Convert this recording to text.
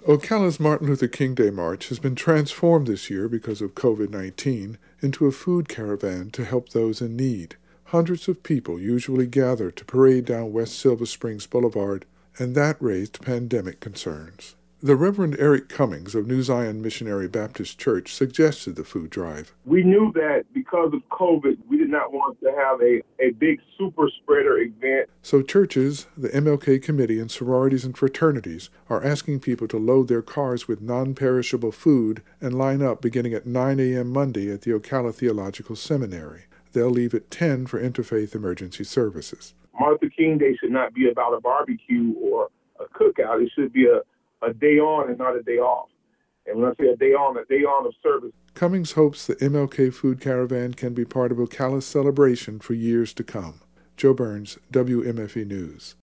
Ocala's Martin Luther King Day March has been transformed this year because of COVID-19 into a food caravan to help those in need. Hundreds of people usually gather to parade down West Silver Springs Boulevard, and that raised pandemic concerns. The Reverend Eric Cummings of New Zion Missionary Baptist Church suggested the food drive. We knew that because of COVID, we did not want to have a big super spreader event. So churches, the MLK Committee, and sororities and fraternities are asking people to load their cars with non-perishable food and line up beginning at 9 a.m. Monday at the Ocala Theological Seminary. They'll leave at 10 for interfaith emergency services. Martin Luther King Day should not be about a barbecue or a cookout. It should be a day on and not a day off. And when I say a day on of service. Cummings hopes the MLK Food Caravan can be part of Ocala's celebration for years to come. Joe Burns, WMFE News.